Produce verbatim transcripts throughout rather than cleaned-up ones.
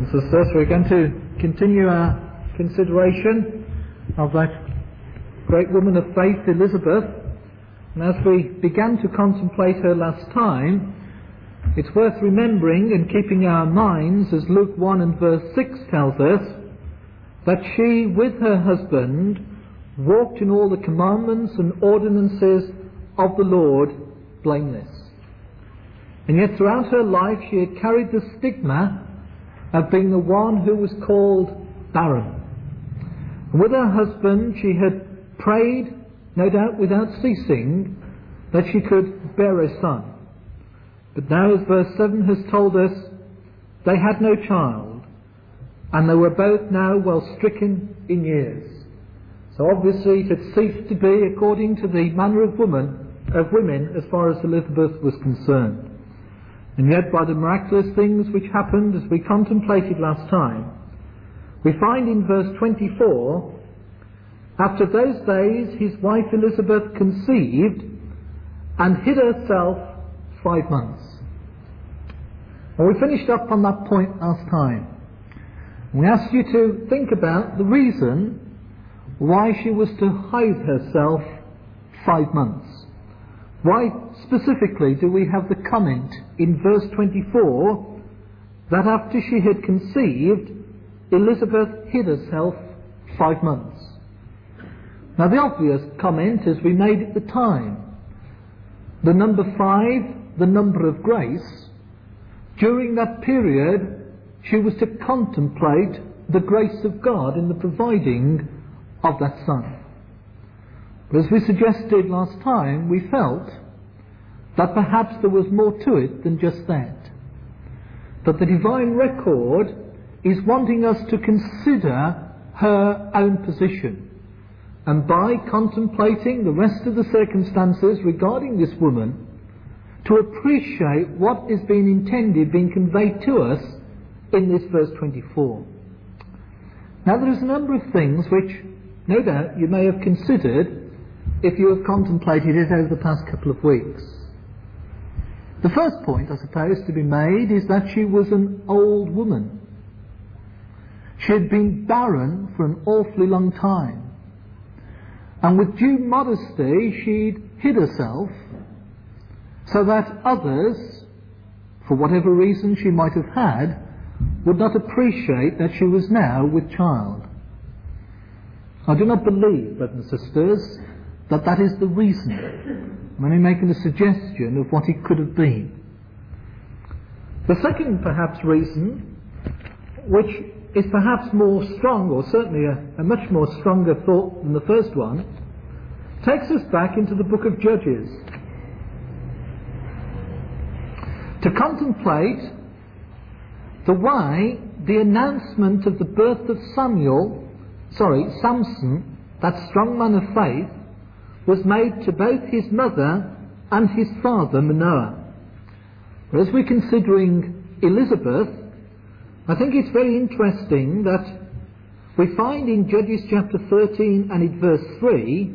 Sisters, we're going to continue our consideration of that great woman of faith, Elizabeth. And as we began to contemplate her last time, it's worth remembering and keeping our minds, as Luke one and verse six tells us, that she, with her husband, walked in all the commandments and ordinances of the Lord blameless. And yet throughout her life she had carried the stigma of being the one who was called barren. And with her husband she had prayed, no doubt without ceasing, that she could bear a son. But now, as verse seven has told us, they had no child, and they were both now well stricken in years. So obviously it had ceased to be according to the manner of woman, of women as far as Elizabeth was concerned. And yet by the miraculous things which happened as we contemplated last time, we find in verse twenty-four, after those days his wife Elizabeth conceived and hid herself five months. And we finished up on that point last time. We asked you to think about the reason why she was to hide herself five months. Why specifically do we have the comment in verse twenty-four that after she had conceived, Elizabeth hid herself five months? Now the obvious comment, as we made at the time, the number five, the number of grace, during that period she was to contemplate the grace of God in the providing of that son. But as we suggested last time, we felt that perhaps there was more to it than just that. That the divine record is wanting us to consider her own position. And by contemplating the rest of the circumstances regarding this woman, to appreciate what is being intended, being conveyed to us in this verse twenty-four. Now there is a number of things which, no doubt, you may have considered if you have contemplated it over the past couple of weeks. The first point, I suppose, to be made is that she was an old woman. She had been barren for an awfully long time. And with due modesty, she'd hid herself so that others, for whatever reason she might have had, would not appreciate that she was now with child. I do not believe, brothers and sisters, that that is the reason. I'm only making a suggestion of what it could have been. The second, perhaps, reason, which is perhaps more strong, or certainly a, a much more stronger thought than the first one, takes us back into the book of Judges. To contemplate the way the announcement of the birth of Samuel, sorry, Samson, that strong man of faith, was made to both his mother and his father Manoah. But as we're considering Elizabeth, I think it's very interesting that we find in Judges chapter thirteen and in verse three,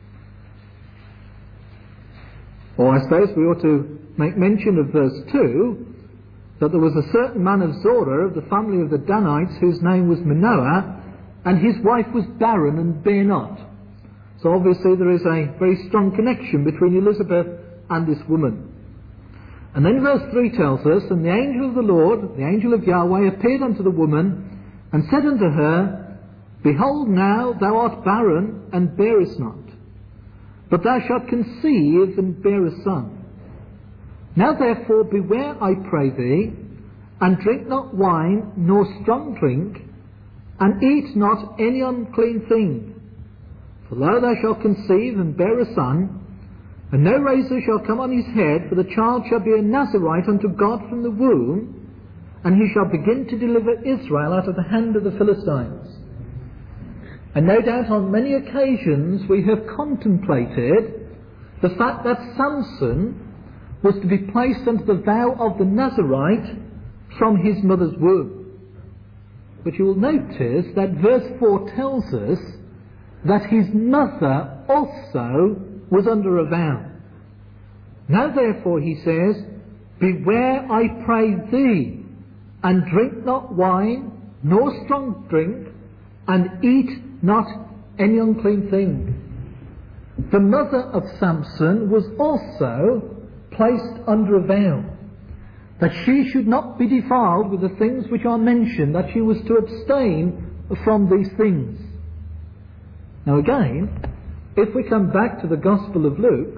or I suppose we ought to make mention of verse two, that there was a certain man of Zorah of the family of the Danites whose name was Manoah, and his wife was barren and bare not. So obviously there is a very strong connection between Elizabeth and this woman. And then verse three tells us, and the angel of the Lord, the angel of Yahweh, appeared unto the woman, and said unto her, Behold, now thou art barren, and bearest not, but thou shalt conceive and bear a son. Now therefore beware, I pray thee, and drink not wine, nor strong drink, and eat not any unclean thing. For lo, thou shalt conceive and bear a son, and no razor shall come on his head, for the child shall be a Nazarite unto God from the womb, and he shall begin to deliver Israel out of the hand of the Philistines. And no doubt on many occasions we have contemplated the fact that Samson was to be placed under the vow of the Nazarite from his mother's womb. But you will notice that verse four tells us that his mother also was under a vow. Now therefore, he says, beware, I pray thee, and drink not wine, nor strong drink, and eat not any unclean thing. The mother of Samson was also placed under a vow, that she should not be defiled with the things which are mentioned, that she was to abstain from these things. Now again, if we come back to the Gospel of Luke,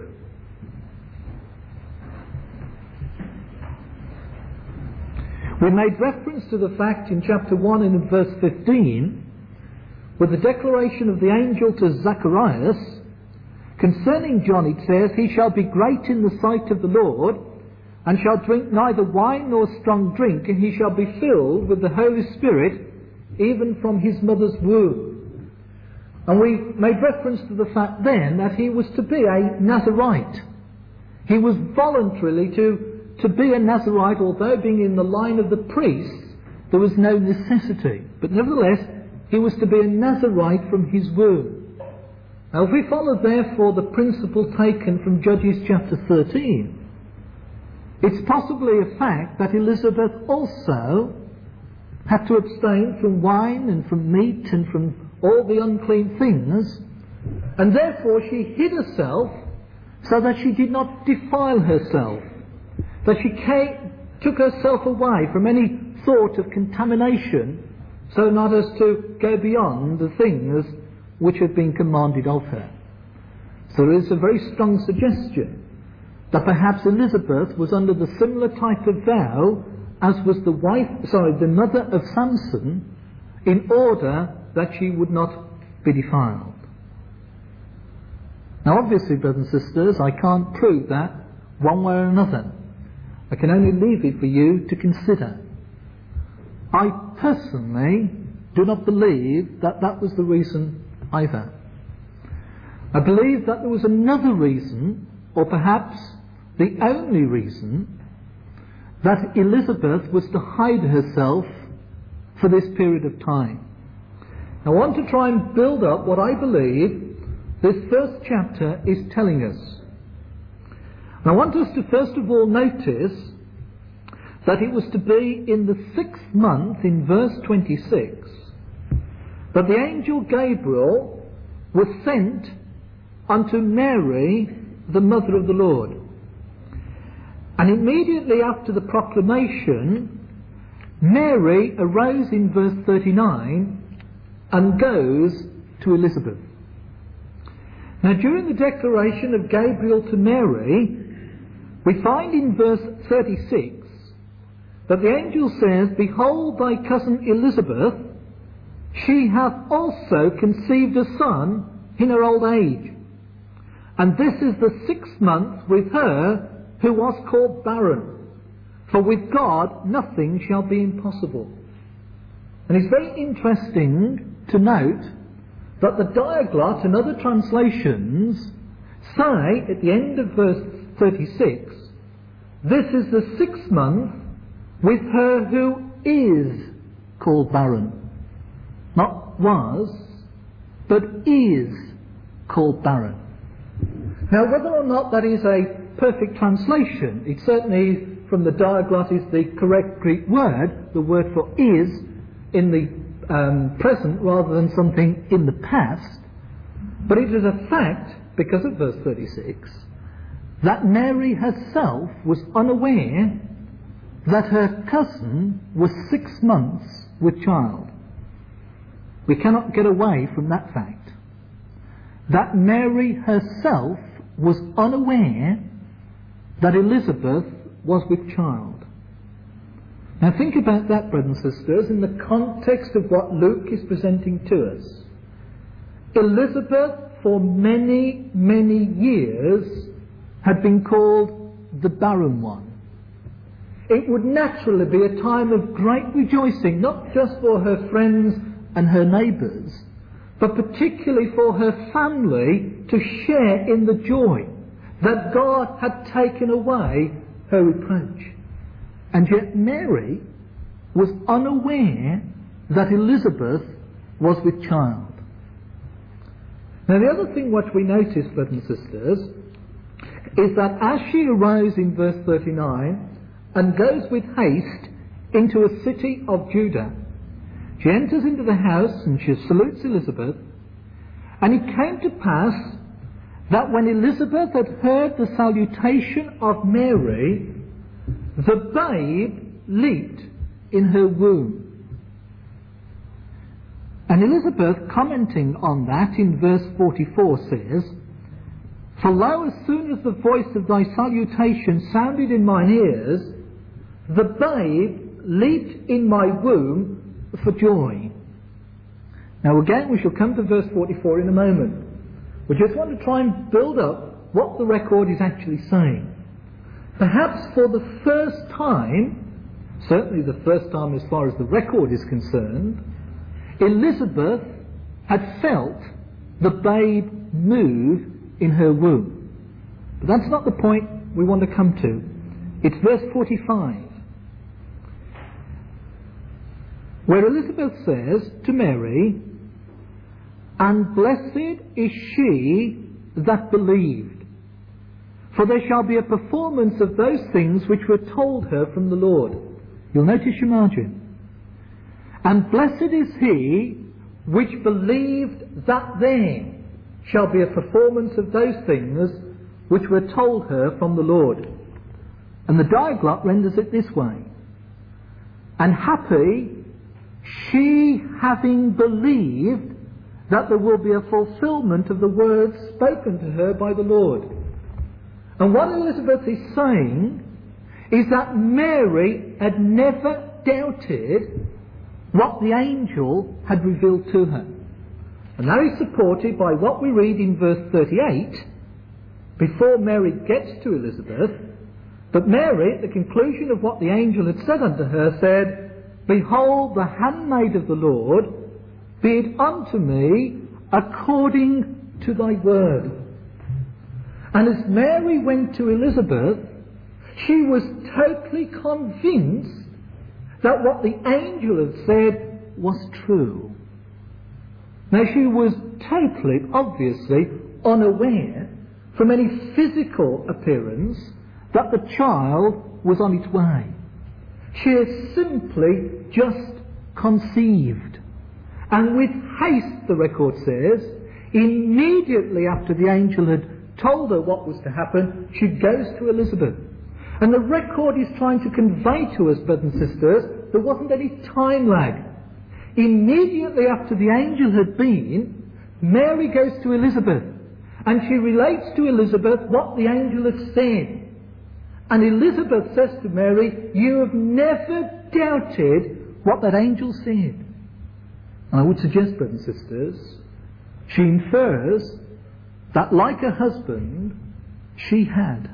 we made reference to the fact in chapter one and in verse fifteen, with the declaration of the angel to Zacharias, concerning John it says, he shall be great in the sight of the Lord, and shall drink neither wine nor strong drink, and he shall be filled with the Holy Spirit, even from his mother's womb. And we made reference to the fact then that he was to be a Nazarite. He was voluntarily to To be a Nazarite, although being in the line of the priests, there was no necessity. But nevertheless, he was to be a Nazarite from his womb. Now, if we follow, therefore, the principle taken from Judges chapter thirteen, it's possibly a fact that Elizabeth also had to abstain from wine and from meat and from all the unclean things, and therefore she hid herself so that she did not defile herself, that she came, took herself away from any thought of contamination, so not as to go beyond the things which had been commanded of her. So there is a very strong suggestion that perhaps Elizabeth was under the similar type of vow as was the wife, sorry, the mother of Samson, in order that she would not be defiled. Now obviously, brothers and sisters, I can't prove that one way or another. I can only leave it for you to consider. I personally do not believe that that was the reason either. I believe that there was another reason, or perhaps the only reason, that Elizabeth was to hide herself for this period of time. I want to try and build up what I believe this first chapter is telling us. And I want us to first of all notice that it was to be in the sixth month, in verse twenty-six, that the angel Gabriel was sent unto Mary, the mother of the Lord. And immediately after the proclamation, Mary arose in verse thirty-nine and goes to Elizabeth. Now, during the declaration of Gabriel to Mary, we find in verse thirty-six that the angel says, Behold thy cousin Elizabeth, she hath also conceived a son in her old age. And this is the sixth month with her who was called barren. For with God nothing shall be impossible. And it's very interesting to note that the Diaglott and other translations say at the end of verse thirty-six, this is the sixth month with her who is called barren. Not was, but is called barren. Now, whether or not that is a perfect translation, it certainly, from the Diaglott, is the correct Greek word, the word for is, in the um, present rather than something in the past. But it is a fact, because of verse thirty-six, that Mary herself was unaware that her cousin was six months with child. We cannot get away from that fact. That Mary herself was unaware that Elizabeth was with child. Now think about that, brothers and sisters, in the context of what Luke is presenting to us. Elizabeth, for many, many years, had been called the barren one. It would naturally be a time of great rejoicing, not just for her friends and her neighbours, but particularly for her family to share in the joy that God had taken away her reproach. And yet Mary was unaware that Elizabeth was with child. Now the other thing which we notice, brothers and sisters, is that as she arose in verse thirty-nine and goes with haste into a city of Judah. She enters into the house and she salutes Elizabeth. And it came to pass that when Elizabeth had heard the salutation of Mary, the babe leaped in her womb. And Elizabeth, commenting on that in verse forty-four, says, "For lo, as soon as the voice of thy salutation sounded in mine ears, the babe leaped in my womb for joy." Now again, we shall come to verse forty-four in a moment. We just want to try and build up what the record is actually saying. Perhaps for the first time, certainly the first time as far as the record is concerned, Elizabeth had felt the babe move in her womb. But that's not the point we want to come to. It's verse forty-five, where Elizabeth says to Mary, "And blessed is she that believed, for there shall be a performance of those things which were told her from the Lord." You'll notice your margin. "And blessed is he which believed that there shall be a performance of those things which were told her from the Lord." And the Diaglott renders it this way: "And happy she having believed that there will be a fulfillment of the words spoken to her by the Lord." And what Elizabeth is saying is that Mary had never doubted what the angel had revealed to her. And that is supported by what we read in verse thirty-eight, before Mary gets to Elizabeth. But Mary, at the conclusion of what the angel had said unto her, said, "Behold, the handmaid of the Lord, be it unto me according to thy word." And as Mary went to Elizabeth, she was totally convinced that what the angel had said was true. Now, she was totally, obviously, unaware from any physical appearance that the child was on its way. She had simply just conceived. And with haste, the record says, immediately after the angel had told her what was to happen, she goes to Elizabeth. And the record is trying to convey to us, brothers and sisters, there wasn't any time lag. Immediately after the angel had been, Mary goes to Elizabeth, and she relates to Elizabeth what the angel had said. And Elizabeth says to Mary, "You have never doubted what that angel said." And I would suggest, brothers and sisters, she infers that, like her husband, she had.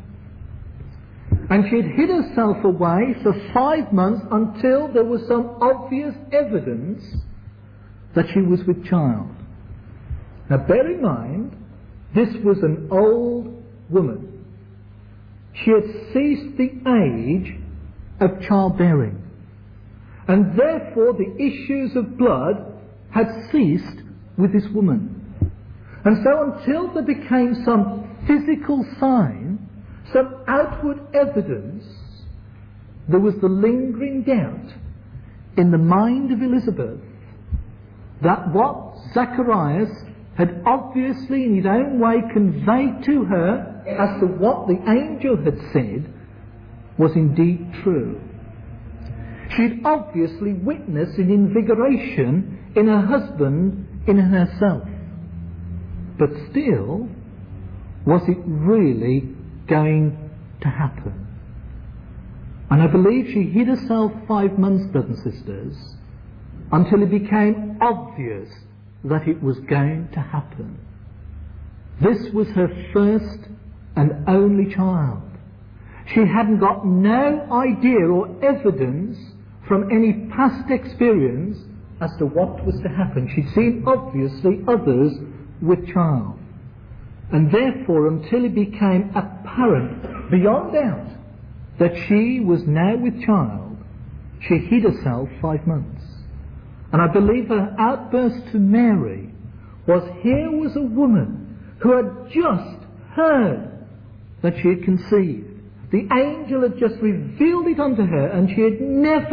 And she had hid herself away for five months until there was some obvious evidence that she was with child. Now bear in mind, this was an old woman. She had ceased the age of childbearing. And therefore the issues of blood had ceased with this woman. And so until there became some physical sign, some outward evidence, there was the lingering doubt in the mind of Elizabeth that what Zacharias had obviously in his own way conveyed to her as to what the angel had said was indeed true. She had obviously witnessed an invigoration in her husband, in herself. But still, was it really going to happen? And I believe she hid herself five months, brothers and sisters, until it became obvious that it was going to happen. This was her first and only child. She hadn't got no idea or evidence from any past experience as to what was to happen. She'd seen, obviously, others with child. And therefore, until it became apparent, beyond doubt, that she was now with child, she hid herself five months. And I believe her outburst to Mary was, here was a woman who had just heard that she had conceived. The angel had just revealed it unto her, and she had never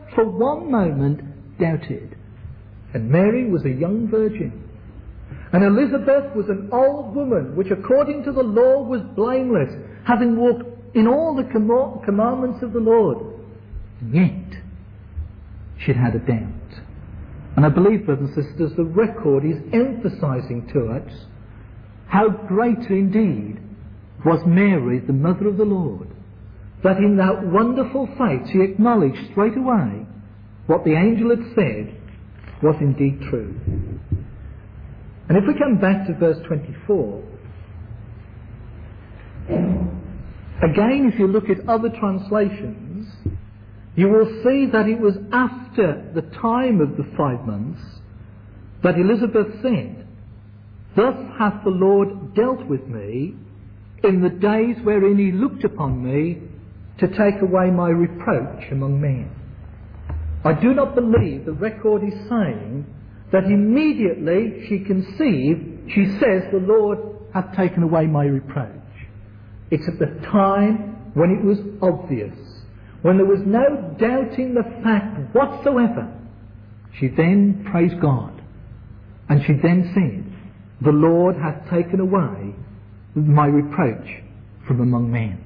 for one moment doubted. And Mary was a young virgin. And Elizabeth was an old woman, which according to the law was blameless, having walked in all the com- commandments of the Lord. And yet, she'd had a doubt. And I believe, brothers and sisters, the record is emphasising to us how great indeed was Mary, the mother of the Lord, that in that wonderful faith she acknowledged straight away what the angel had said was indeed true. And if we come back to verse twenty-four, again, if you look at other translations, you will see that it was after the time of the five months that Elizabeth said, "Thus hath the Lord dealt with me in the days wherein he looked upon me to take away my reproach among men." I do not believe the record is saying that immediately she conceived, she says, "The Lord hath taken away my reproach." It's at the time when it was obvious, when there was no doubting the fact whatsoever. She then praised God, and she then said, "The Lord hath taken away my reproach from among men."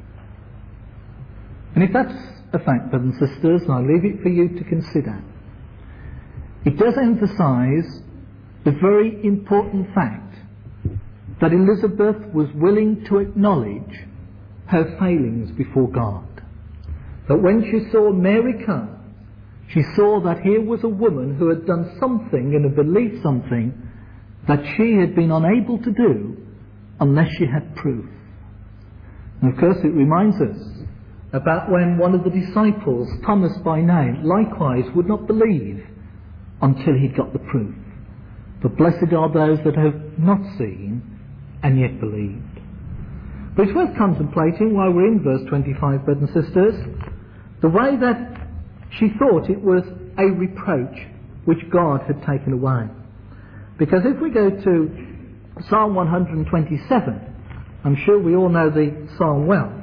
And if that's a fact, brothers and sisters, I leave it for you to consider. It does emphasise the very important fact that Elizabeth was willing to acknowledge her failings before God. That when she saw Mary come, she saw that here was a woman who had done something and had believed something that she had been unable to do unless she had proof. And of course it reminds us about when one of the disciples, Thomas by name, likewise would not believe until he'd got the proof. But blessed are those that have not seen and yet believed. But it's worth contemplating while we're in verse twenty-five, brothers and sisters, the way that she thought it was a reproach which God had taken away. Because if we go to Psalm one hundred twenty-seven, I'm sure we all know the psalm well.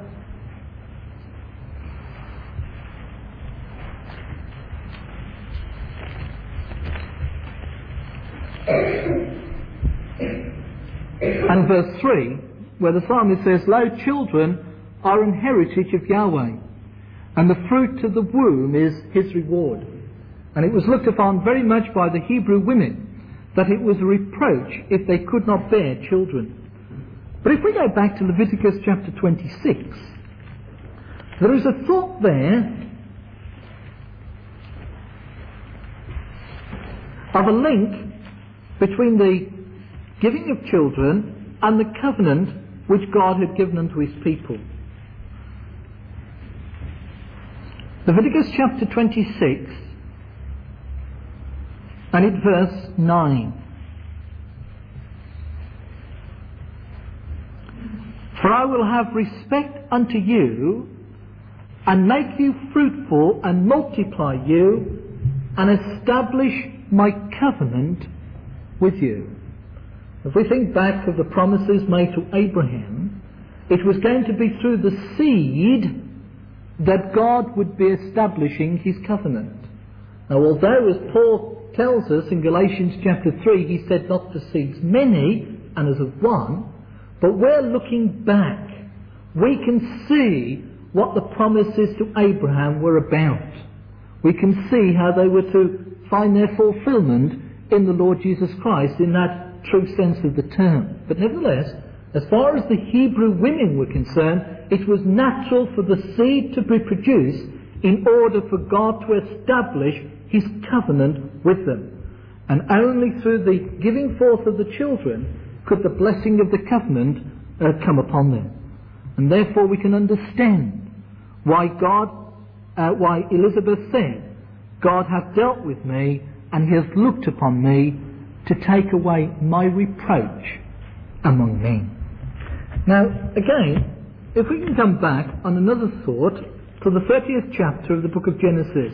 And verse three, where the psalmist says, "Lo, children are an heritage of Yahweh, and the fruit of the womb is his reward." And it was looked upon very much by the Hebrew women that it was a reproach if they could not bear children. But if we go back to Leviticus chapter twenty-six, there is a thought there of a link between the giving of children and the covenant which God had given unto his people. Leviticus chapter twenty-six and in verse nine. "For I will have respect unto you, and make you fruitful, and multiply you, and establish my covenant with you." If we think back of the promises made to Abraham, it was going to be through the seed that God would be establishing his covenant. Now, although, as Paul tells us in Galatians chapter three, he said not to seeds many and as of one, but we're looking back. We can see what the promises to Abraham were about. We can see how they were to find their fulfillment in the Lord Jesus Christ in that true sense of the term. But nevertheless, as far as the Hebrew women were concerned, it was natural for the seed to be produced in order for God to establish his covenant with them. And only through the giving forth of the children could the blessing of the covenant uh, come upon them. And therefore we can understand why God, uh, why Elizabeth said, "God hath dealt with me, and he has looked upon me to take away my reproach among men." Now, again, if we can come back on another thought to the thirtieth chapter of the book of Genesis.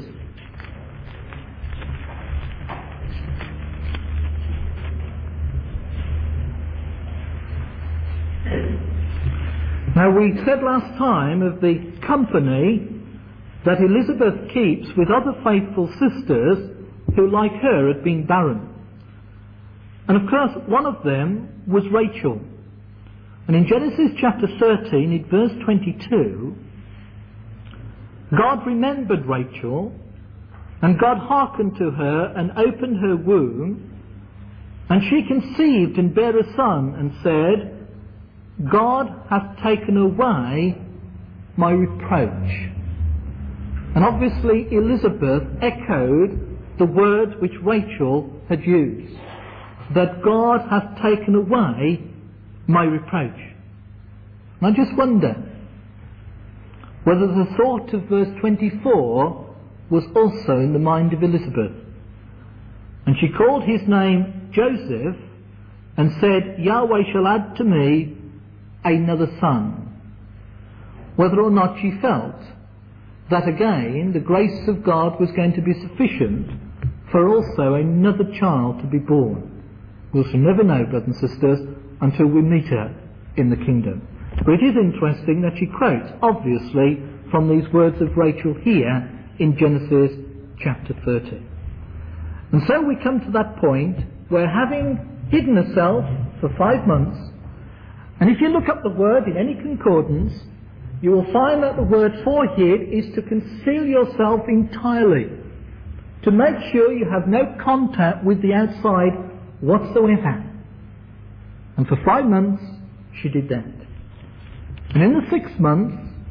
Now, we said last time of the company that Elizabeth keeps with other faithful sisters who, like her, had been barren. And of course, one of them was Rachel. And in Genesis chapter thirteen, in verse twenty-two, God remembered Rachel, and God hearkened to her and opened her womb, and she conceived and bare a son, and said, God hath taken away my reproach. And obviously Elizabeth echoed the words which Rachel had used, that God hath taken away my reproach. And I just wonder whether the thought of verse twenty-four was also in the mind of Elizabeth. And she called his name Joseph, and said, Yahweh shall add to me another son. Whether or not she felt that again the grace of God was going to be sufficient for also another child to be born. We shall never know, brothers and sisters, until we meet her in the kingdom. But it is interesting that she quotes, obviously, from these words of Rachel here in Genesis chapter thirty. And so we come to that point where, having hidden herself for five months, and if you look up the word in any concordance, you will find that the word for hid is to conceal yourself entirely, to make sure you have no contact with the outside whatsoever. And for five months she did that. And in the sixth month,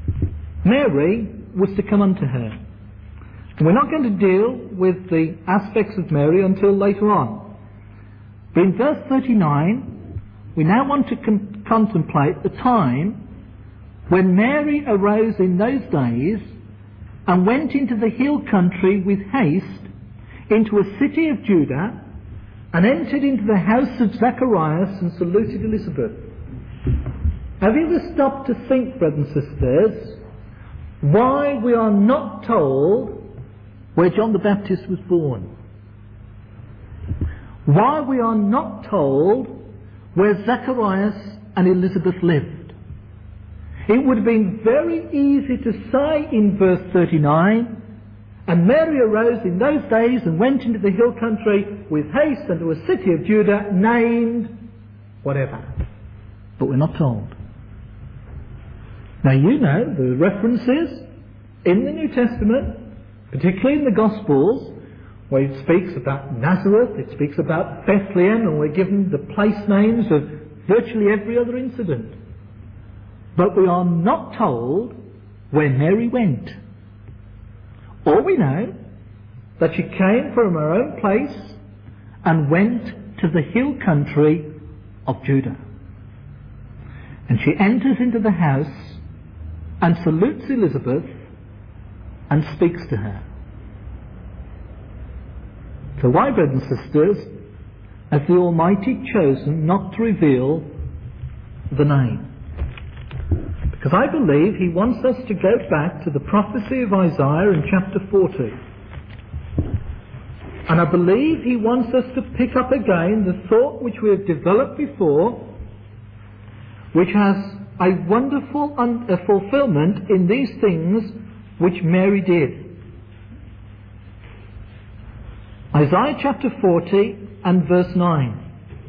Mary was to come unto her. And we're not going to deal with the aspects of Mary until later on. But in verse thirty-nine, we now want to con- contemplate the time when Mary arose in those days and went into the hill country with haste into a city of Judah, and entered into the house of Zacharias and saluted Elizabeth. Have you ever stopped to think, brothers and sisters, why we are not told where John the Baptist was born? Why we are not told where Zacharias and Elizabeth lived? It would have been very easy to say in verse thirty-nine, and Mary arose in those days and went into the hill country with haste unto a city of Judah named whatever. But we're not told. Now you know the references in the New Testament, particularly in the Gospels, where it speaks about Nazareth, it speaks about Bethlehem, and we're given the place names of virtually every other incident. But we are not told where Mary went. All we know, that she came from her own place and went to the hill country of Judah. And she enters into the house and salutes Elizabeth and speaks to her. So why, brothers and sisters, has the Almighty chosen not to reveal the name? Because I believe he wants us to go back to the prophecy of Isaiah in chapter forty. And I believe he wants us to pick up again the thought which we have developed before, which has a wonderful un- a fulfillment in these things which Mary did. Isaiah chapter forty and verse nine.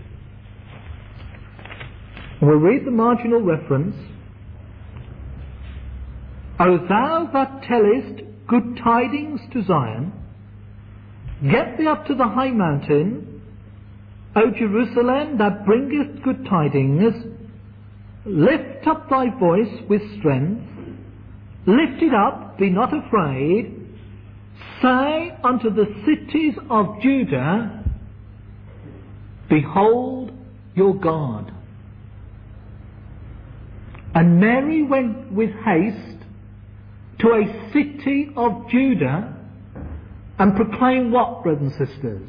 We'll read the marginal reference. O thou that tellest good tidings to Zion, get thee up to the high mountain, O Jerusalem that bringest good tidings, lift up thy voice with strength, lift it up, be not afraid, say unto the cities of Judah, behold your God. And Mary went with haste to a city of Judah and proclaimed what, brothers and sisters?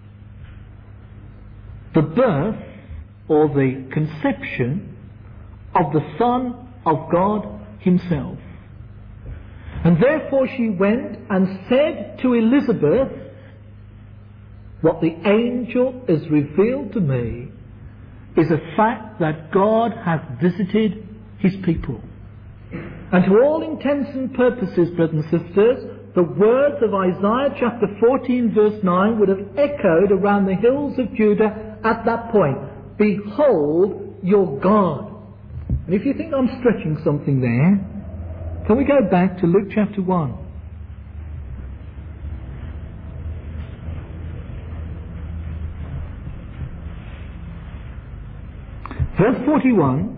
The birth or the conception of the Son of God himself. And therefore she went and said to Elizabeth, what the angel has revealed to me is a fact that God hath visited his people. And to all intents and purposes, brothers and sisters, the words of Isaiah chapter fourteen verse nine would have echoed around the hills of Judah at that point. Behold your God. And if you think I'm stretching something there, can we go back to Luke chapter one? Verse forty-one,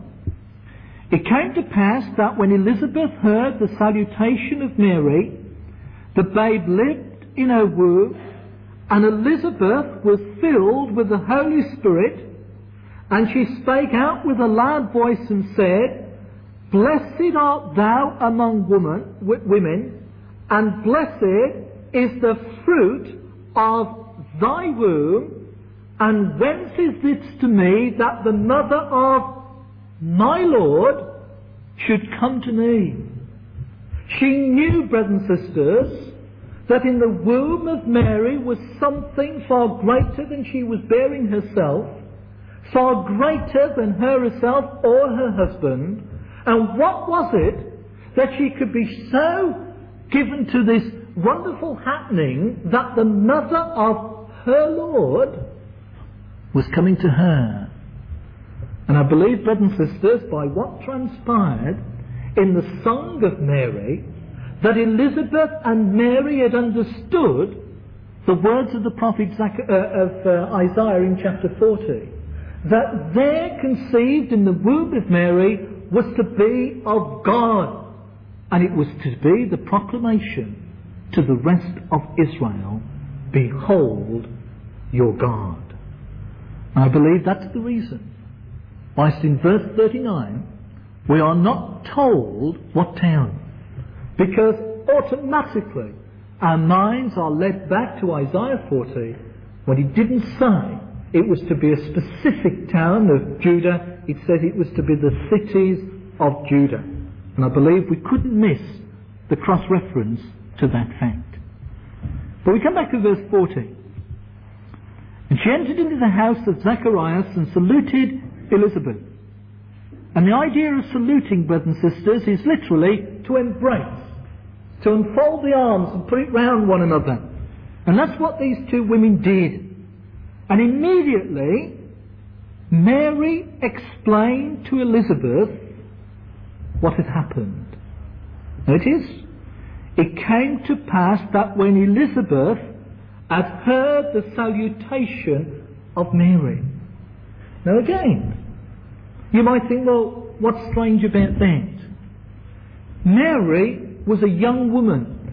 it came to pass that when Elizabeth heard the salutation of Mary, the babe lived in her womb, and Elizabeth was filled with the Holy Spirit, and she spake out with a loud voice and said, Blessed art thou among woman, women, and blessed is the fruit of thy womb. And whence is this to me that the mother of my Lord should come to me? She knew, brothers and sisters, that in the womb of Mary was something far greater than she was bearing herself, far greater than her herself or her husband. And what was it that she could be so given to this wonderful happening that the mother of her Lord was coming to her? And I believe, brothers and sisters, by what transpired in the Song of Mary, that Elizabeth and Mary had understood the words of the prophet Zach- uh, of uh, Isaiah in chapter forty, that there conceived in the womb of Mary was to be of God, and it was to be the proclamation to the rest of Israel, Behold your God. And I believe that's the reason whilst in verse thirty-nine we are not told what town, because automatically our minds are led back to Isaiah forty when he didn't say it was to be a specific town of Judah. It said it was to be the cities of Judah. And I believe we couldn't miss the cross-reference to that fact. But we come back to verse forty. And she entered into the house of Zacharias and saluted Elizabeth. And the idea of saluting, brothers and sisters, is literally to embrace, to unfold the arms and put it round one another. And that's what these two women did. And immediately, Mary explained to Elizabeth what had happened. Notice, it came to pass that when Elizabeth had heard the salutation of Mary. Now again, you might think, well, what's strange about that? Mary was a young woman.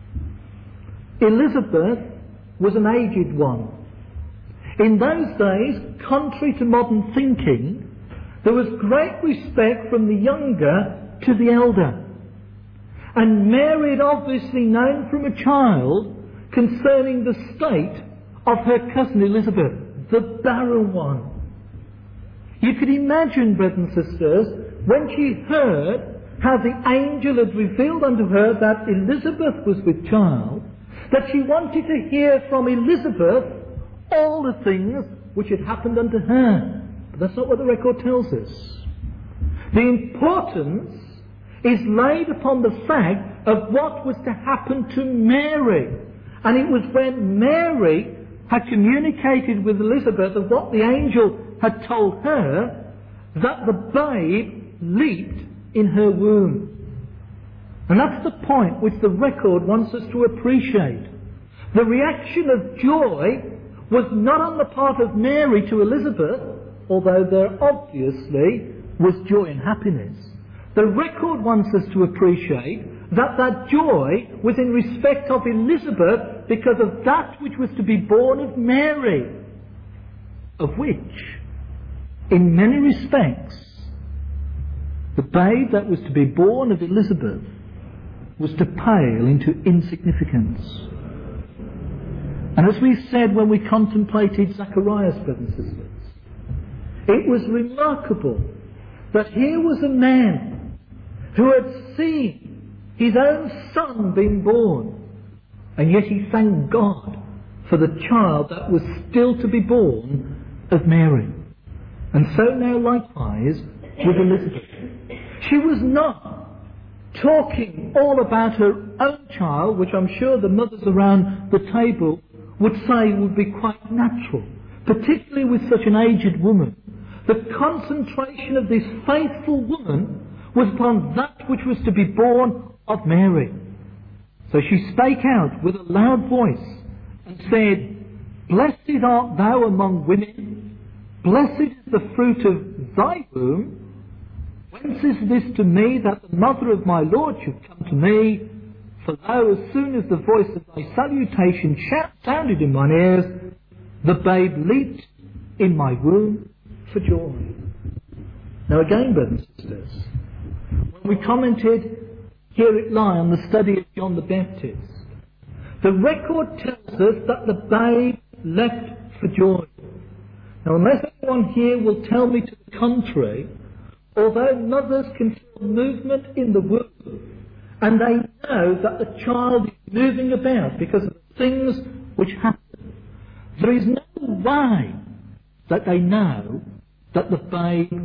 Elizabeth was an aged one. In those days, contrary to modern thinking, there was great respect from the younger to the elder. And Mary had obviously known from a child concerning the state of her cousin Elizabeth, the barren one. You could imagine, brothers and sisters, when she heard how the angel had revealed unto her that Elizabeth was with child, that she wanted to hear from Elizabeth all the things which had happened unto her. But that's not what the record tells us. The importance is laid upon the fact of what was to happen to Mary. And it was when Mary had communicated with Elizabeth of what the angel had told her that the babe leaped in her womb. And that's the point which the record wants us to appreciate. The reaction of joy was not on the part of Mary to Elizabeth, although there obviously was joy and happiness. The record wants us to appreciate that that joy was in respect of Elizabeth because of that which was to be born of Mary, of which, in many respects, the babe that was to be born of Elizabeth was to pale into insignificance. And as we said when we contemplated Zacharias, brothers and sisters, it was remarkable that here was a man who had seen his own son being born, and yet he thanked God for the child that was still to be born of Mary. And so now likewise with Elizabeth. She was not talking all about her own child, which I'm sure the mothers around the table would say would be quite natural, particularly with such an aged woman. The concentration of this faithful woman was upon that which was to be born of Mary. So she spake out with a loud voice and said, Blessed art thou among women, blessed is the fruit of thy womb. Whence is this to me that the mother of my Lord should come to me? For lo, as soon as the voice of thy salutation sounded in mine ears, the babe leaped in my womb for joy. Now again, brothers and sisters, when we commented here at Lie on the study of John the Baptist, the record tells us that the babe leapt for joy. Now unless anyone here will tell me to the contrary, although mothers can feel movement in the womb, and they know that the child is moving about because of the things which happen, there is no way that they know that the babe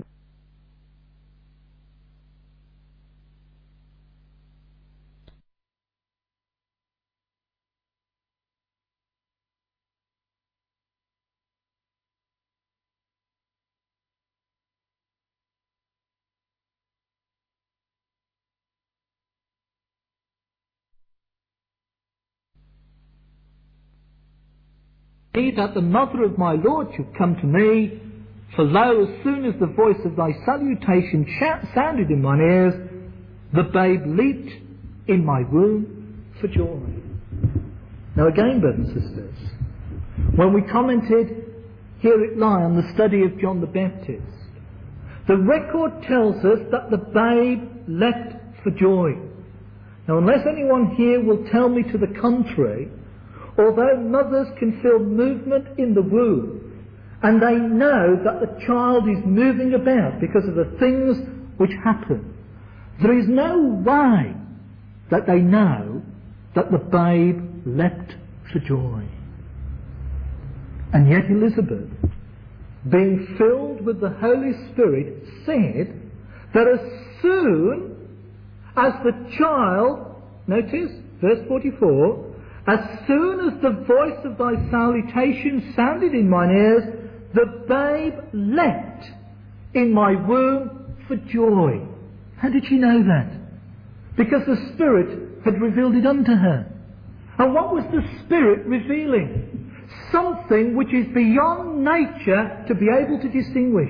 that the mother of my Lord should come to me. For lo, as soon as the voice of thy salutation sounded in mine ears, the babe leaped in my womb for joy. Now again, brothers and sisters, when we commented here at Lie on the study of John the Baptist, the record tells us that the babe leapt for joy. Now unless anyone here will tell me to the contrary, although mothers can feel movement in the womb, and they know that the child is moving about because of the things which happen, there is no way that they know that the babe leapt for joy. And yet Elizabeth, being filled with the Holy Spirit, said that as soon as the child, notice verse forty-four, as soon as the voice of thy salutation sounded in mine ears, the babe leapt in my womb for joy. How did she know that? Because the Spirit had revealed it unto her. And what was the Spirit revealing? Something which is beyond nature to be able to distinguish.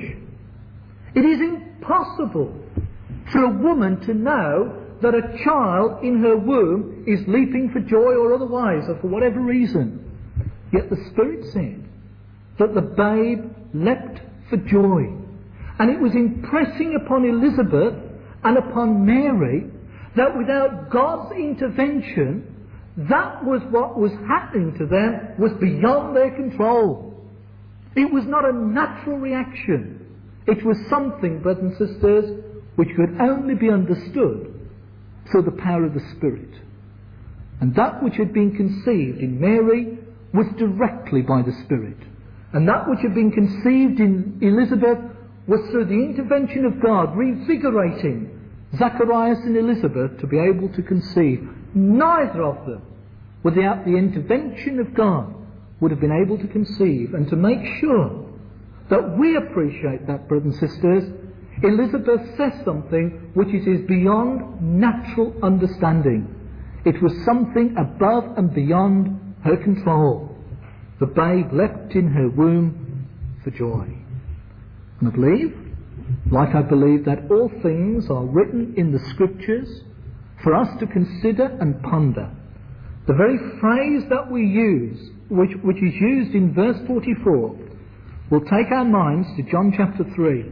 It is impossible for a woman to know that a child in her womb is leaping for joy or otherwise, or for whatever reason. Yet the Spirit said that the babe leapt for joy. And it was impressing upon Elizabeth and upon Mary that without God's intervention, that was what was happening to them was beyond their control. It was not a natural reaction. It was something, brothers and sisters, which could only be understood through the power of the Spirit. And that which had been conceived in Mary was directly by the Spirit. And that which had been conceived in Elizabeth was through the intervention of God, revigorating Zacharias and Elizabeth to be able to conceive. Neither of them, without the intervention of God, would have been able to conceive. And to make sure that we appreciate that, brothers and sisters, Elizabeth says something which is beyond natural understanding. It was something above and beyond her control. The babe leapt in her womb for joy. And I believe, like I believe that all things are written in the Scriptures for us to consider and ponder, the very phrase that we use, which, which is used in verse forty-four, will take our minds to John chapter three.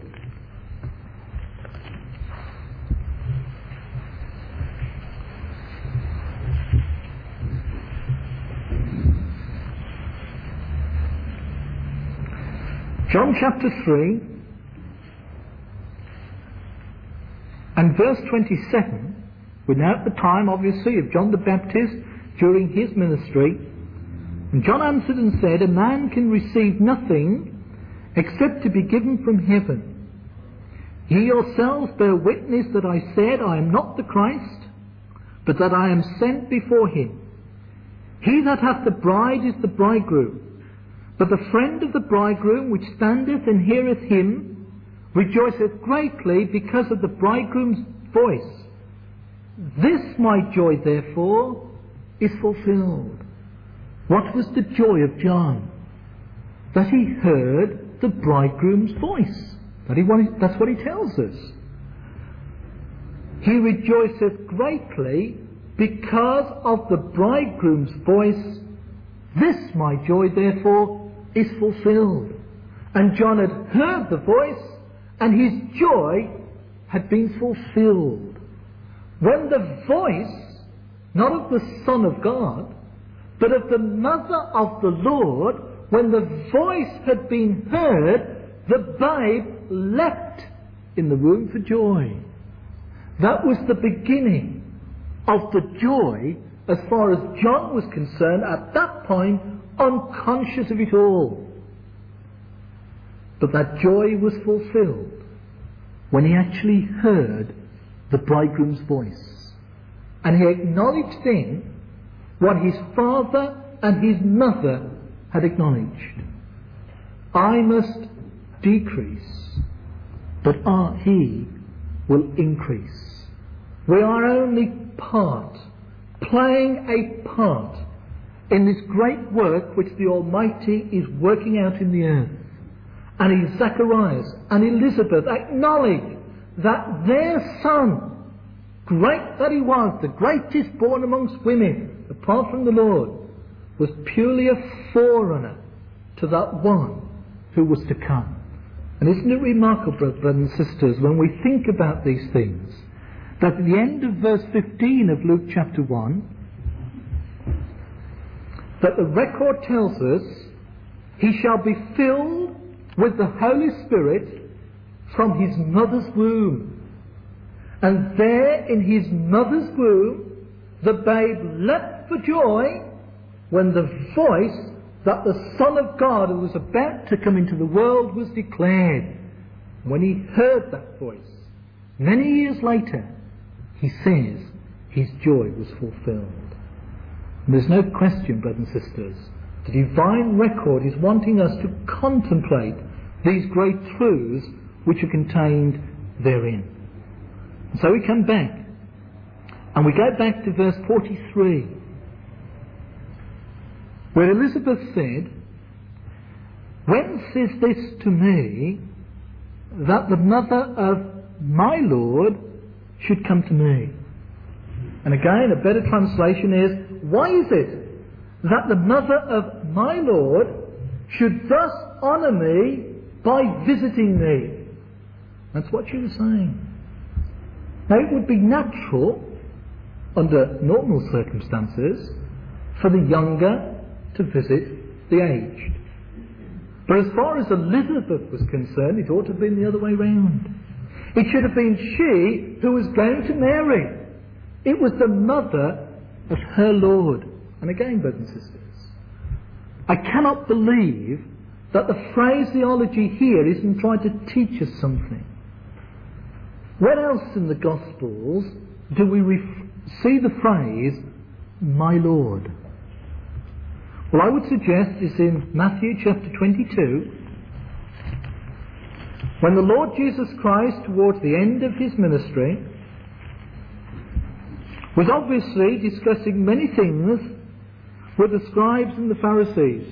John chapter three and verse twenty-seven, we're now at the time, obviously, of John the Baptist during his ministry. And John answered and said, a man can receive nothing except to be given from heaven. Ye yourselves bear witness that I said, I am not the Christ, but that I am sent before him. He that hath the bride is the bridegroom, but the friend of the bridegroom which standeth and heareth him rejoiceth greatly because of the bridegroom's voice. This my joy, therefore, is fulfilled. What was the joy of John? That he heard the bridegroom's voice. That he wanted, that's what he tells us. He rejoiceth greatly because of the bridegroom's voice. This my joy, therefore, is fulfilled. And John had heard the voice, and his joy had been fulfilled. When the voice, not of the Son of God, but of the mother of the Lord, when the voice had been heard, the babe leapt in the womb for joy. That was the beginning of the joy, as far as John was concerned, at that point, unconscious of it all. But that joy was fulfilled when he actually heard the bridegroom's voice. And he acknowledged then what his father and his mother had acknowledged. I must decrease, but he will increase. We are only part, playing a part in this great work which the Almighty is working out in the earth. And Zacharias and Elizabeth acknowledge that their son, great that he was, the greatest born amongst women, apart from the Lord, was purely a forerunner to that one who was to come. And isn't it remarkable, brothers and sisters, when we think about these things, that at the end of verse fifteen of Luke chapter one, that the record tells us, he shall be filled with the Holy Spirit from his mother's womb. And there in his mother's womb, the babe leapt for joy when the voice that the Son of God who was about to come into the world was declared. When he heard that voice, many years later, he says his joy was fulfilled. And there's no question, brothers and sisters, the divine record is wanting us to contemplate these great truths which are contained therein. And so we come back, and we go back to verse forty-three, where Elizabeth said, whence is this to me that the mother of my Lord should come to me? And again, a better translation is, why is it that the mother of my Lord should thus honour me by visiting me? That's what she was saying. Now, it would be natural, under normal circumstances, for the younger to visit the aged. But as far as Elizabeth was concerned, it ought to have been the other way round. It should have been she who was going to marry. It was the mother of her Lord. And again, brothers and sisters, I cannot believe that the phraseology here isn't trying to teach us something. Where else in the Gospels do we ref- see the phrase, my Lord? Well, I would suggest it's in Matthew chapter twenty-two, when the Lord Jesus Christ, towards the end of his ministry, was obviously discussing many things with the scribes and the Pharisees.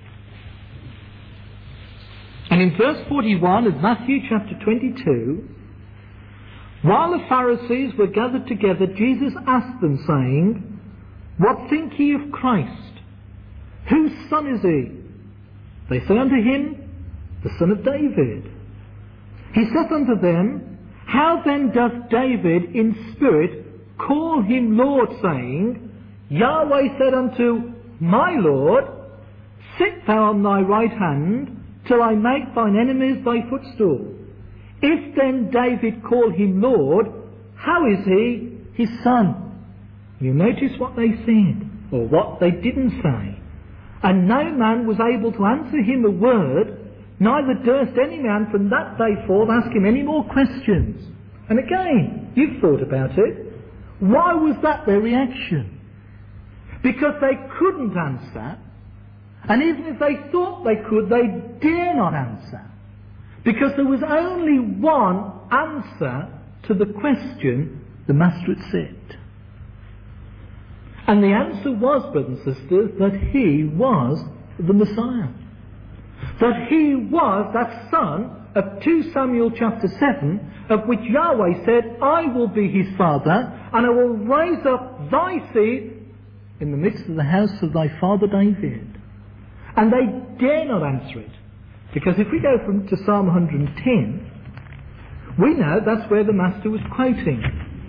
And in verse forty-one of Matthew chapter twenty-two, while the Pharisees were gathered together, Jesus asked them, saying, what think ye of Christ? Whose son is he? They say unto him, the son of David. He saith unto them, how then doth David in spirit call him Lord, saying, Yahweh said unto my Lord, sit thou on thy right hand, till I make thine enemies thy footstool. If then David call him Lord, how is he his son? You notice what they said, or what they didn't say. And no man was able to answer him a word, neither durst any man from that day forth ask him any more questions. And again, you've thought about it. Why was that their reaction? Because they couldn't answer, and even if they thought they could, they dare not answer. Because there was only one answer to the question the Master had said. And the answer was, brothers and sisters, that he was the Messiah. That he was that son of Second Samuel chapter seven, of which Yahweh said, I will be his father, and I will raise up thy seed in the midst of the house of thy father David. And they dare not answer it. Because if we go from to Psalm one hundred ten, we know that's where the Master was quoting.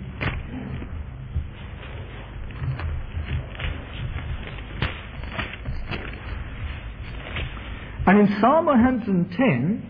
And in Psalm one hundred ten,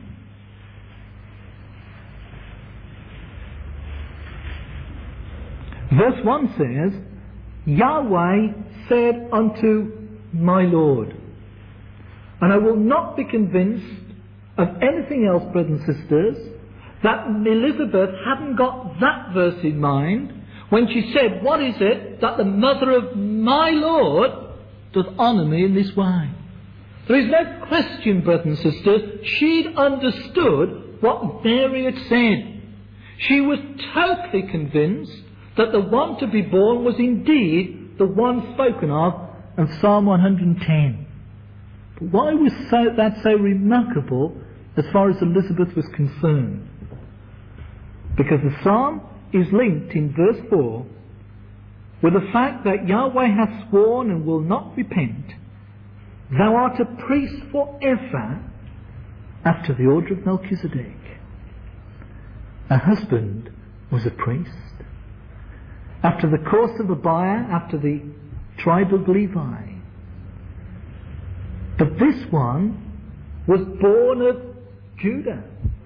verse one says, Yahweh said unto my Lord. And I will not be convinced of anything else, brothers and sisters, that Elizabeth hadn't got that verse in mind when she said, what is it that the mother of my Lord doth honour me in this way? There is no question, brothers and sisters, she'd understood what Mary had said. She was totally convinced that the one to be born was indeed the one spoken of in Psalm one hundred ten. But why was so, that so remarkable as far as Elizabeth was concerned? Because the psalm is linked in verse four with the fact that Yahweh hath sworn and will not repent, thou art a priest forever after the order of Melchizedek. Her husband was a priest. After the course of Abiah, after the tribe of Levi. But this one was born of Judah.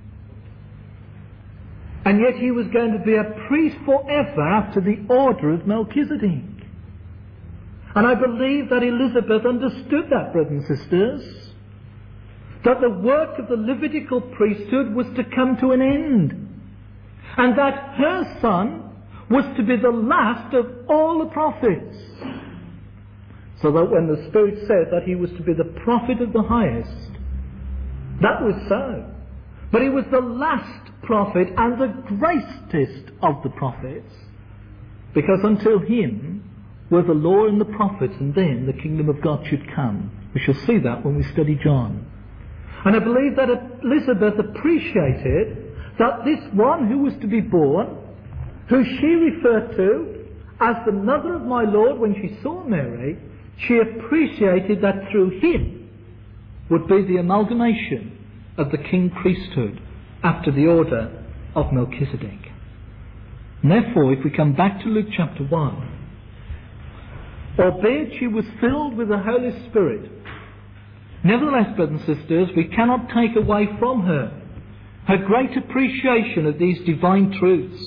And yet he was going to be a priest forever after the order of Melchizedek. And I believe that Elizabeth understood that, brothers and sisters, that the work of the Levitical priesthood was to come to an end, and that her son was to be the last of all the prophets. So that when the Spirit said that he was to be the prophet of the highest, that was so. But he was the last prophet and the greatest of the prophets, because until him were the law and the prophets, and then the kingdom of God should come. We shall see that when we study John. And I believe that Elizabeth appreciated that this one who was to be born, who she referred to as the mother of my Lord when she saw Mary, she appreciated that through him would be the amalgamation of the king priesthood after the order of Melchizedek. And therefore, if we come back to Luke chapter one, albeit she was filled with the Holy Spirit, nevertheless, brothers and sisters, we cannot take away from her her great appreciation of these divine truths.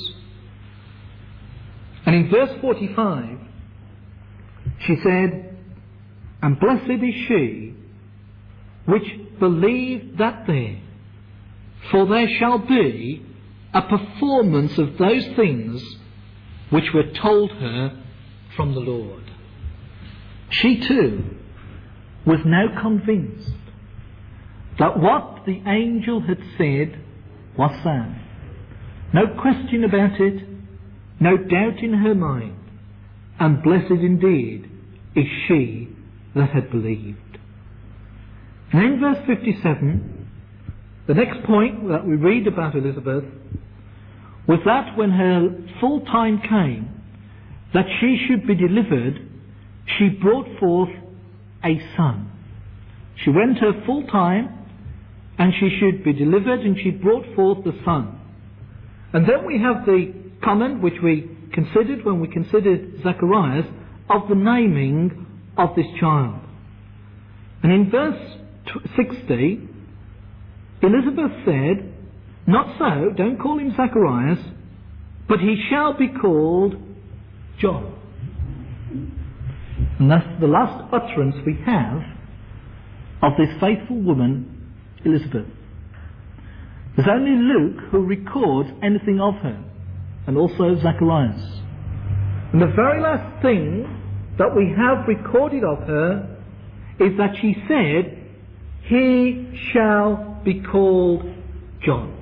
And in verse forty-five, she said, and blessed is she which believed that there, for there shall be a performance of those things which were told her from the Lord. She too was now convinced that what the angel had said was so. No question about it, no doubt in her mind, and blessed indeed is she that had believed. And in verse fifty-seven, the next point that we read about Elizabeth was that when her full time came, that she should be delivered, she brought forth a son. She went her full time, and she should be delivered, and she brought forth the son. And then we have the comment which we considered when we considered Zacharias of the naming of this child. And in verse sixty, Elizabeth said, not so, don't call him Zacharias, but he shall be called John. And that's the last utterance we have of this faithful woman, Elizabeth. There's only Luke who records anything of her, and also Zacharias. And the very last thing that we have recorded of her is that she said, "He shall be called John."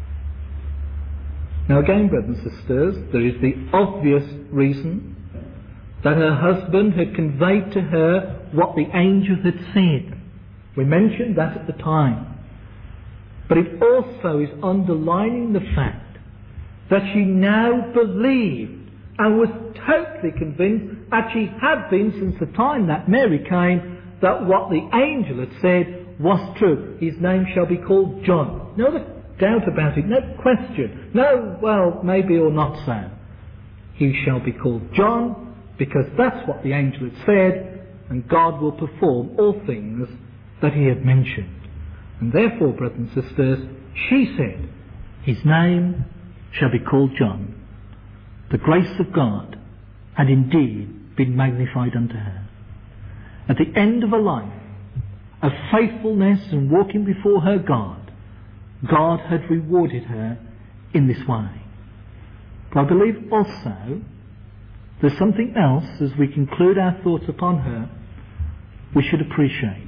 Now again, brothers and sisters, there is the obvious reason that her husband had conveyed to her what the angel had said. We mentioned that at the time. But it also is underlining the fact that she now believed and was totally convinced, as she had been since the time that Mary came, that what the angel had said was true. His name shall be called John. No other doubt about it, no question. No, well, maybe or not so. He shall be called John, because that's what the angel had said, and God will perform all things that he had mentioned. And therefore, brothers and sisters, she said, his name shall be called John. The grace of God had indeed been magnified unto her. At the end of a life of faithfulness and walking before her God, God had rewarded her in this way. But I believe also there's something else, as we conclude our thoughts upon her, we should appreciate.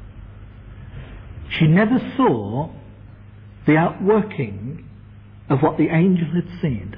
She never saw the outworking of what the angel had said.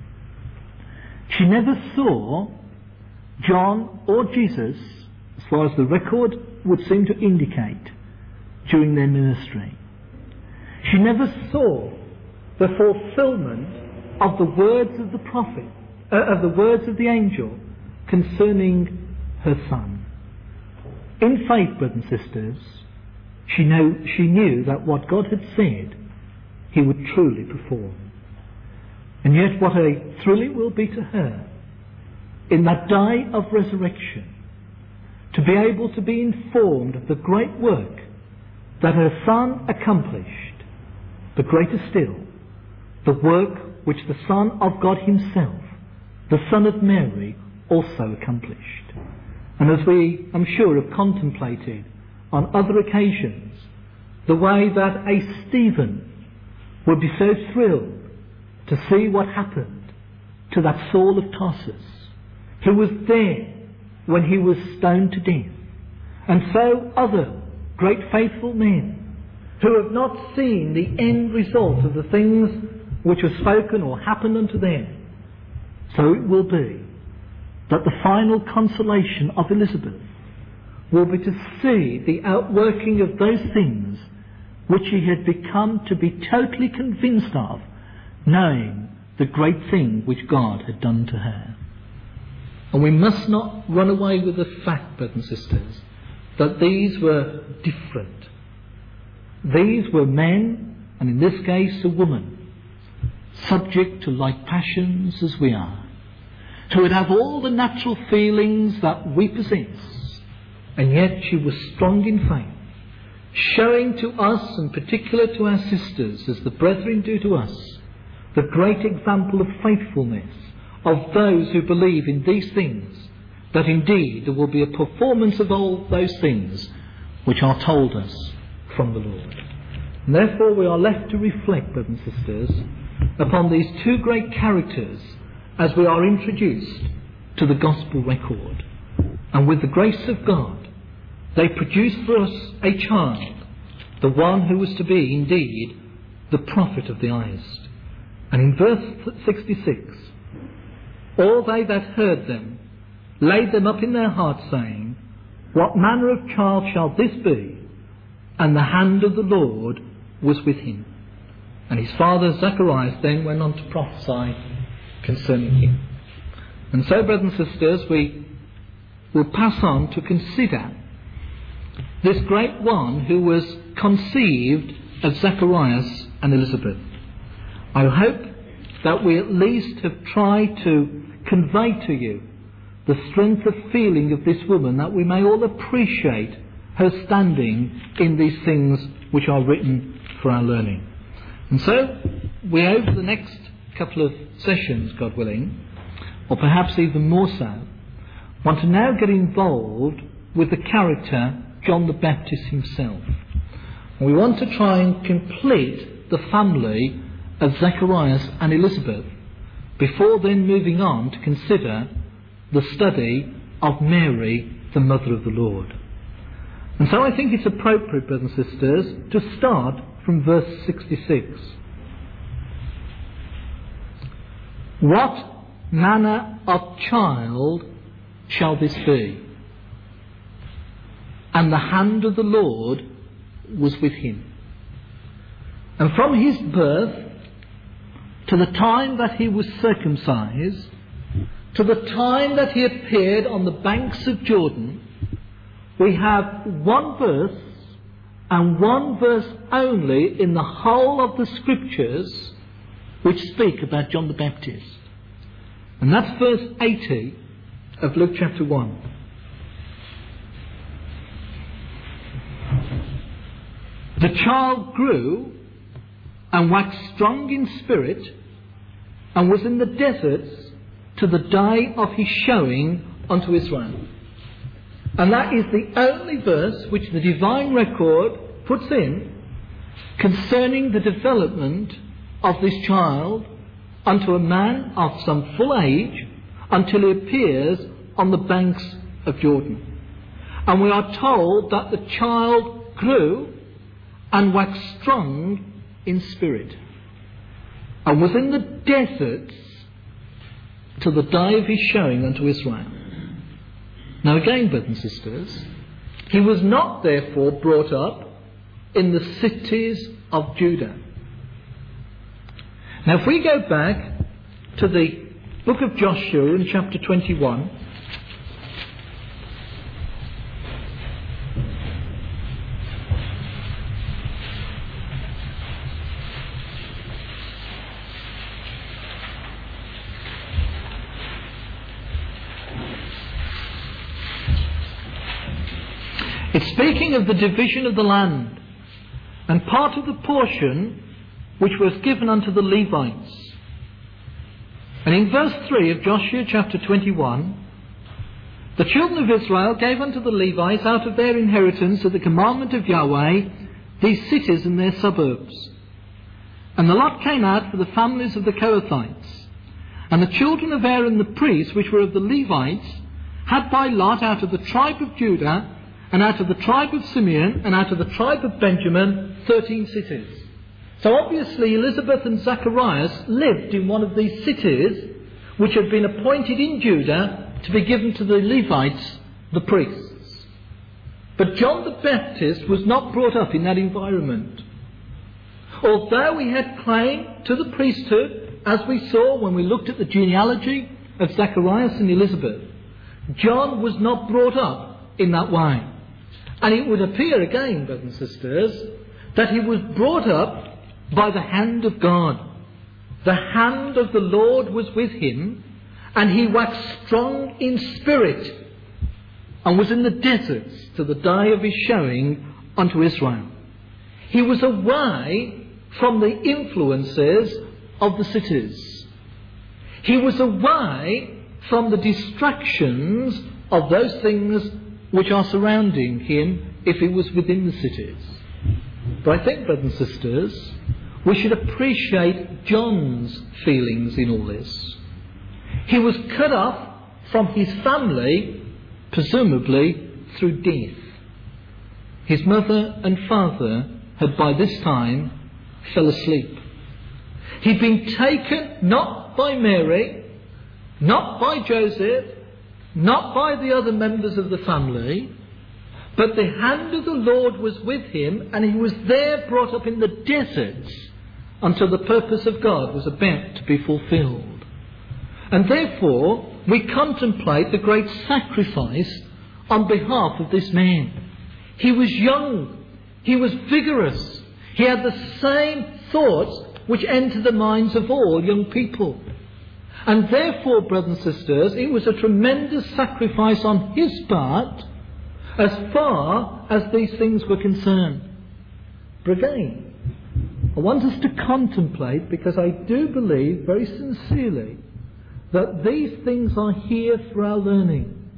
She never saw John or Jesus, as far as the record would seem to indicate, during their ministry. She never saw the fulfillment of the words of the prophet, uh, of the words of the angel concerning her son. In faith, brothers and sisters, she know she knew that what God had said, he would truly perform. And yet what a thrill it will be to her in that day of resurrection to be able to be informed of the great work that her son accomplished, but greater still, the work which the Son of God himself, the Son of Mary, also accomplished. And as we, I'm sure, have contemplated on other occasions, the way that a Stephen would be so thrilled to see what happened to that Saul of Tarsus, who was there when he was stoned to death, and so other great faithful men who have not seen the end result of the things which were spoken or happened unto them. So it will be that the final consolation of Elizabeth will be to see the outworking of those things which she had become to be totally convinced of, knowing the great thing which God had done to her. And we must not run away with the fact, brothers and sisters, that these were different. These were men, and in this case a woman, subject to like passions as we are, who would have all the natural feelings that we possess, and yet she was strong in faith, showing to us, and particularly to our sisters, as the brethren do to us, the great example of faithfulness of those who believe in these things, that indeed there will be a performance of all those things which are told us from the Lord. And therefore we are left to reflect, brothers and sisters, upon these two great characters as we are introduced to the Gospel record. And with the grace of God, they produce for us a child, the one who was to be indeed the prophet of the highest. And in verse sixty-six, all they that heard them laid them up in their hearts, saying, What manner of child shall this be? And the hand of the Lord was with him. And his father Zacharias then went on to prophesy concerning him. And so, brothers and sisters, we will pass on to consider this great one who was conceived of Zacharias and Elizabeth. I hope that we at least have tried to convey to you the strength of feeling of this woman, that we may all appreciate her standing in these things which are written for our learning. And so we, over the next couple of sessions, God willing, or perhaps even more so, want to now get involved with the character John the Baptist himself. And we want to try and complete the family of Zacharias and Elizabeth before then moving on to consider the study of Mary, the mother of the Lord. And so I think it's appropriate, brothers and sisters, to start from verse sixty-six. What manner of child shall this be? And the hand of the Lord was with him. And from his birth to the time that he was circumcised, to the time that he appeared on the banks of Jordan, we have one verse and one verse only in the whole of the scriptures which speak about John the Baptist. And that's verse eighty of Luke chapter one. The child grew and waxed strong in spirit and was in the deserts to the day of his showing unto Israel. And that is the only verse which the divine record puts in concerning the development of this child unto a man of some full age until he appears on the banks of Jordan. And we are told that the child grew and waxed strong in spirit and was in the deserts till the day of his showing unto Israel. Now again, brothers and sisters, he was not therefore brought up in the cities of Judah. Now if we go back to the book of Joshua in chapter twenty-one, it's speaking of the division of the land and part of the portion which was given unto the Levites. And in verse three of Joshua chapter twenty-one, the children of Israel gave unto the Levites out of their inheritance of the commandment of Yahweh these cities and their suburbs. And the lot came out for the families of the Kohathites. And the children of Aaron the priest, which were of the Levites, had by lot out of the tribe of Judah, and out of the tribe of Simeon, and out of the tribe of Benjamin, thirteen cities. So obviously Elizabeth and Zacharias lived in one of these cities which had been appointed in Judah to be given to the Levites, the priests. But John the Baptist was not brought up in that environment. Although he had claim to the priesthood, as we saw when we looked at the genealogy of Zacharias and Elizabeth, John was not brought up in that way. And it would appear again, brothers and sisters, that he was brought up by the hand of God. The hand of the Lord was with him, and he waxed strong in spirit, and was in the deserts to the day of his showing unto Israel. He was away from the influences of the cities. He was away from the distractions of those things which are surrounding him if he was within the cities. But I think, brothers and sisters, we should appreciate John's feelings in all this. He was cut off from his family, presumably through death. His mother and father had by this time fell asleep. He'd been taken not by Mary, not by Joseph, not by the other members of the family, but the hand of the Lord was with him, and he was there brought up in the deserts until the purpose of God was about to be fulfilled. And therefore, we contemplate the great sacrifice on behalf of this man. He was young. He was vigorous. He had the same thoughts which enter the minds of all young people. And therefore, brothers and sisters, it was a tremendous sacrifice on his part as far as these things were concerned. But again, I want us to contemplate, because I do believe very sincerely that these things are here for our learning.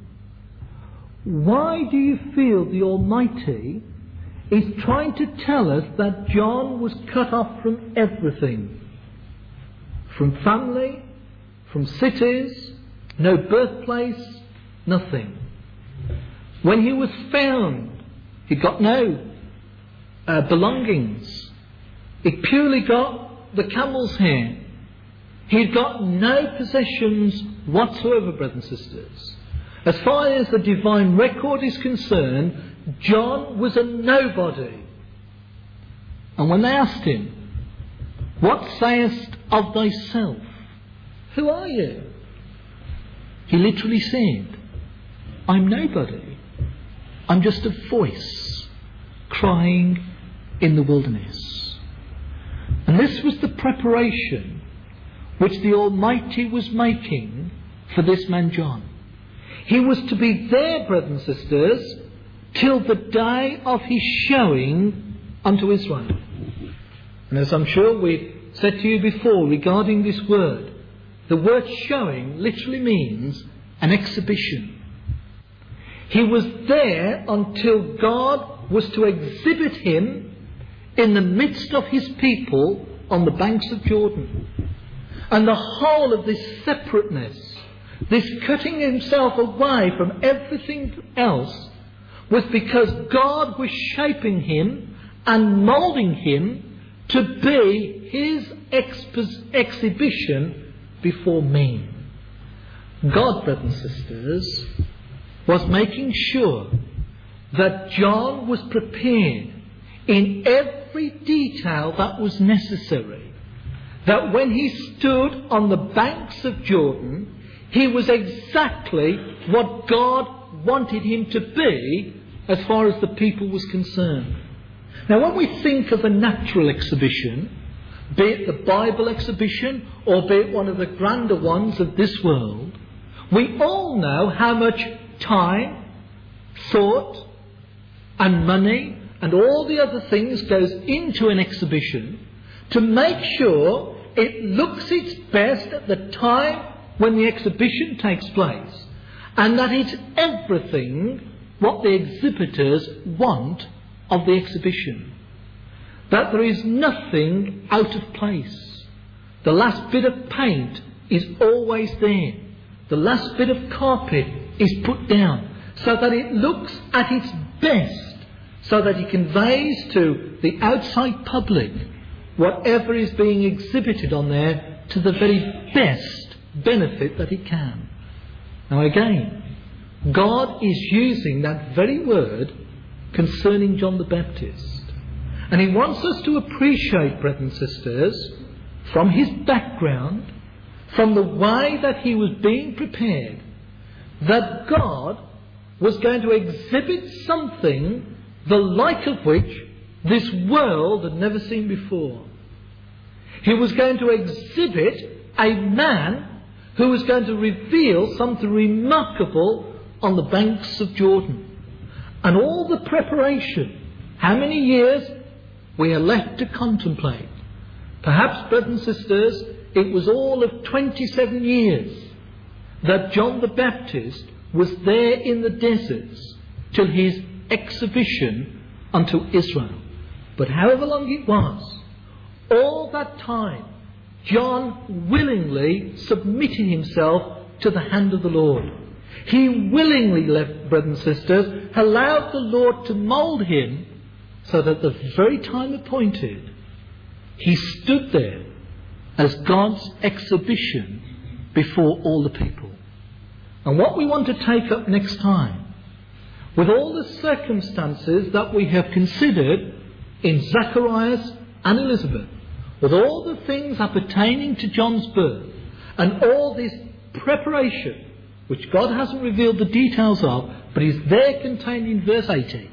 Why do you feel the Almighty is trying to tell us that John was cut off from everything? From family, from cities, No birthplace, nothing. When he was found, he got no uh, belongings. He purely got the camel's hair. He'd got no possessions whatsoever, brothers and sisters. As far as the divine record is concerned, John was a nobody. And when they asked him, "What sayest of thyself? Who are you?" he literally said, "I'm nobody. I'm just a voice crying in the wilderness." And this was the preparation which the Almighty was making for this man John. He was to be there, brothers and sisters, till the day of his showing unto Israel. And as I'm sure we've said to you before regarding this word, the word showing literally means an exhibition. He was there until God was to exhibit him in the midst of his people on the banks of Jordan. And the whole of this separateness, this cutting himself away from everything else, was because God was shaping him and moulding him to be his expo- exhibition before men. God, brothers and sisters, was making sure that John was prepared in every detail that was necessary, that when he stood on the banks of Jordan, he was exactly what God wanted him to be as far as the people was concerned. Now, when we think of a natural exhibition, be it the Bible exhibition or be it one of the grander ones of this world, we all know how much time, thought and money and all the other things goes into an exhibition to make sure it looks its best at the time when the exhibition takes place, and that it's everything what the exhibitors want of the exhibition. That there is nothing out of place. The last bit of paint is always there. The last bit of carpet is put down so that it looks at its best, so that it conveys to the outside public whatever is being exhibited on there to the very best benefit that it can. Now again, God is using that very word concerning John the Baptist. And he wants us to appreciate, brothers and sisters, from his background, from the way that he was being prepared, that God was going to exhibit something the like of which this world had never seen before. He was going to exhibit a man who was going to reveal something remarkable on the banks of Jordan. And all the preparation, how many years we are left to contemplate. Perhaps, brothers and sisters, it was all of twenty-seven years that John the Baptist was there in the deserts till his exhibition unto Israel. But however long it was, all that time, John willingly submitted himself to the hand of the Lord. He willingly left, brothers and sisters, allowed the Lord to mould him, so that at the very time appointed, he stood there as God's exhibition before all the people. And what we want to take up next time, with all the circumstances that we have considered in Zacharias and Elizabeth, with all the things appertaining to John's birth, and all this preparation, which God hasn't revealed the details of, but is there contained in verse eighty,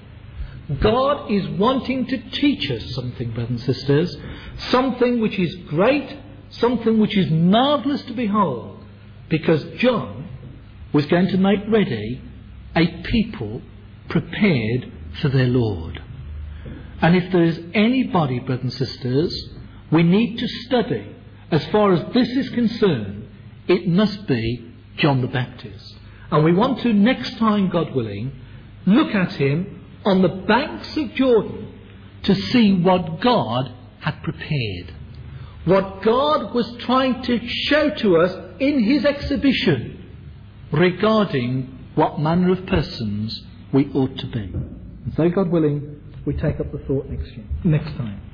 God is wanting to teach us something, brothers and sisters, something which is great, something which is marvellous to behold, because John was going to make ready a people prepared for their Lord. And if there is anybody, brothers and sisters, we need to study, as far as this is concerned, it must be John the Baptist. And we want to, next time, God willing, look at him on the banks of Jordan to see what God had prepared, what God was trying to show to us in his exhibition, regarding what manner of persons we ought to be. And so, God willing, we take up the thought next year, next time.